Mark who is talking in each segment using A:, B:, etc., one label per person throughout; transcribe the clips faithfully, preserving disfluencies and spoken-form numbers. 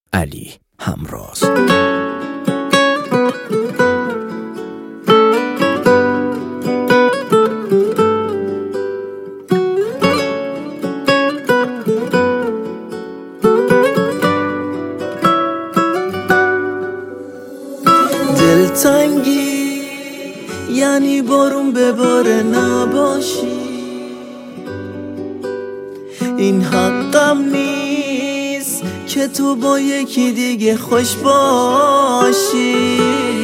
A: علی همراز.
B: دلتنگی یعنی بارون بباره نباشی، این حقم نیست که تو با یکی دیگه خوش باشی.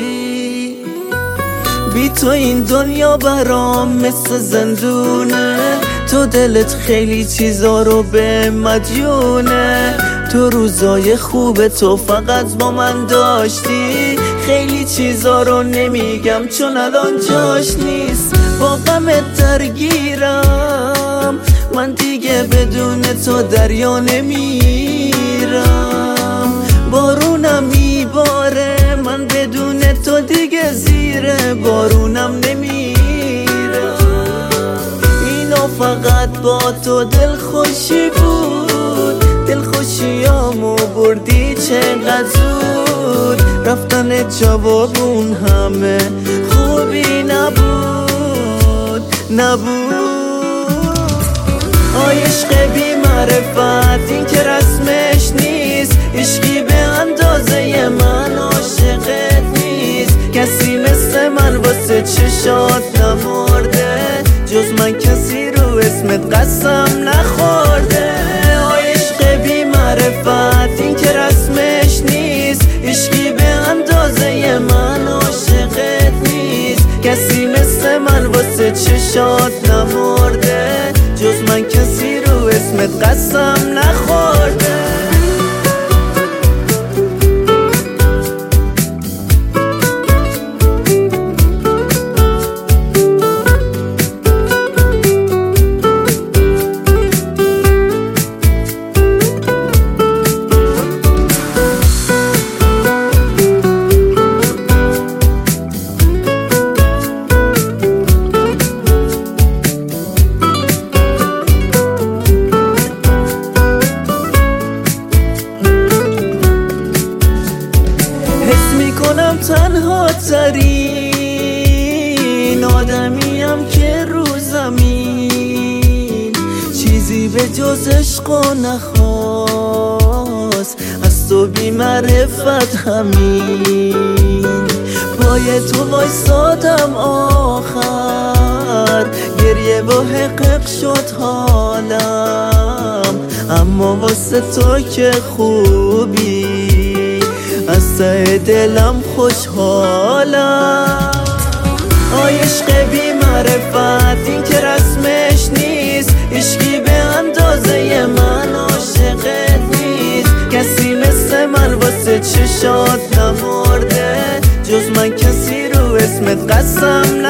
B: بی تو این دنیا برام مثل زندونه، تو دلت خیلی چیزا رو به مدیونه. تو روزای خوب تو فقط با من داشتی، خیلی چیزا رو نمیگم چون الان جاش نیست. با غمت درگیرم، من دیگه بدون تو دریا نمیرم. بارونم میباره، من بدون تو دیگه زیر بارونم نمیرم. اینا فقط با تو دلخوشی بود، دلخوشیامو بردی چقدر زود. رفتن جوابون همه خوبی نبود نبود. آی عشق بی معرفت این که رسمش نیست، عشقی به اندازه من عاشقت نیست. کسی مثل من واسه چشات نمرده، جز من کسی رو اسمت قسم نخورده. آی عشق بی معرفت این که رسمش نیست، عشقی به اندازه من عاشقت نیست. کسی مثل من واسه چشات نمرده، جز من کسی رو اسمت قسم نخورده. کنم تنها ترین آدمیم که رو زمین، چیزی به جز عشق و نخواست از تو بی معرفت همین. پای تو وایسادم آخر، گریه با حقق شد حالم. اما واسه تو که خوبی، از ته دلم خوشحالم. آی عشق بی معرفت این که رسمش نیست، عشقی به اندازه من عاشقت نیست. کسی مثل من واسه چشات نمرده، جز من کسی رو اسمت قسم